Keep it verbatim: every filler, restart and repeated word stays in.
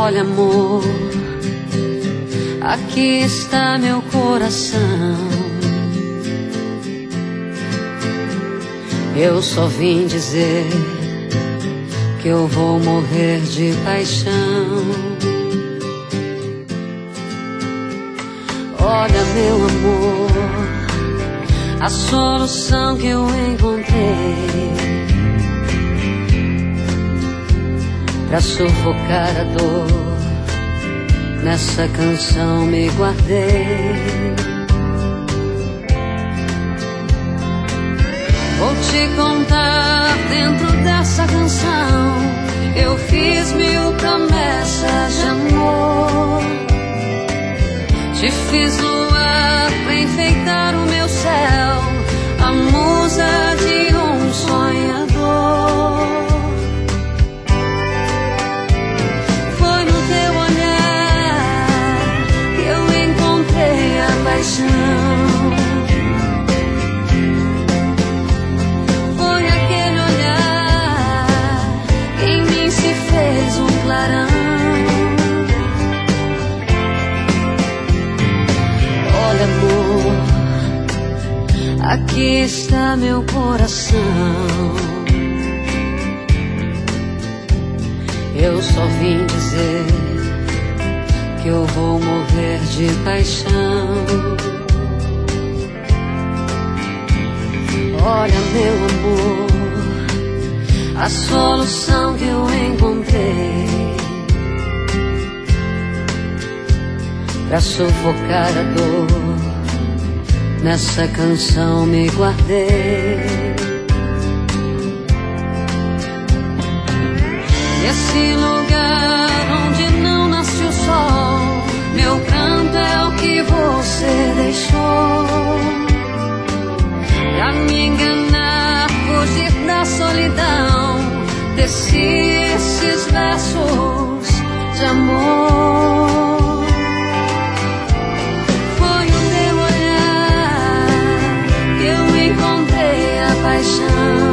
Olha, amor, aqui está meu coração. Eu só vim dizer que eu vou morrer de paixão. Olha, meu amor, a solução que eu encontrei pra sufocar a dor, nessa canção me guardei. Vou te contar dentro dessa canção, eu fiz mil promessas de amor. Te fiz luar pra enfeitar o meu céu, a musa de um sonhador. Foi no teu olhar que eu encontrei a paixão. Foi aquele olhar que em mim se fez um clarão. Olha, amor, aqui está meu coração. Eu só vim dizer que eu vou morrer de paixão. Olha, meu amor, a solução que eu encontrei pra sufocar a dor, nessa canção me guardei. Esse lugar onde não nasce o sol, meu pranto é o que você deixou pra me enganar, fugir da solidão. Desci esses versos de amor. Foi o teu olhar que eu encontrei a paixão.